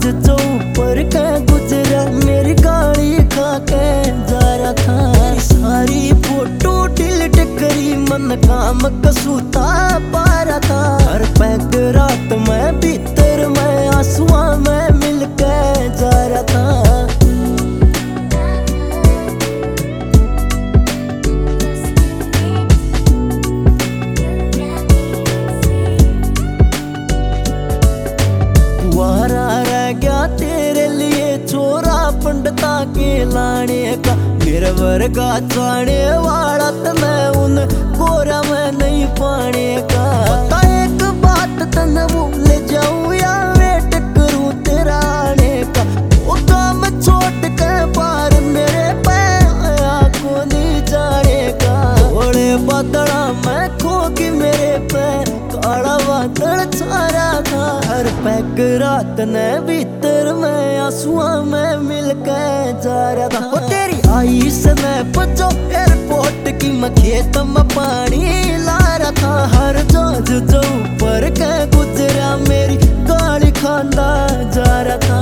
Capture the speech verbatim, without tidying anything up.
जहाज जो ऊपर के गुजरा मेरी गाड़ी खा के जा रहा था। सारी फोटो डिलीट करी मन काम कसूता पा रहा था। हर पैक रात में भीतर में आंसुआ में मिल के जा रहा था। रह गया तेरे लिए छोरा पंडिता के लाने का। मेरे वर्गा चाने वाला तो मैं उन गोरा में नहीं पाने का। बता एक बात तने भूल जाऊं या वेट करूं तेरा आने का। वो काम छोड़ के बाहर मेरे पे आया को नहीं जाने का। थोड़े बदला मैं खोगी मेरे पे काला बादल छा रहा था। हर पैक रात ने भीतर में आंसुआ में मिल के जा रहा था। वो तेरी आई से मैं बचो एयरपोर्ट की मैं खेत में पानी ला रहा था। हर जहाज जो ऊपर के गुजरा मेरी गाड़ी खांदा जा रहा था।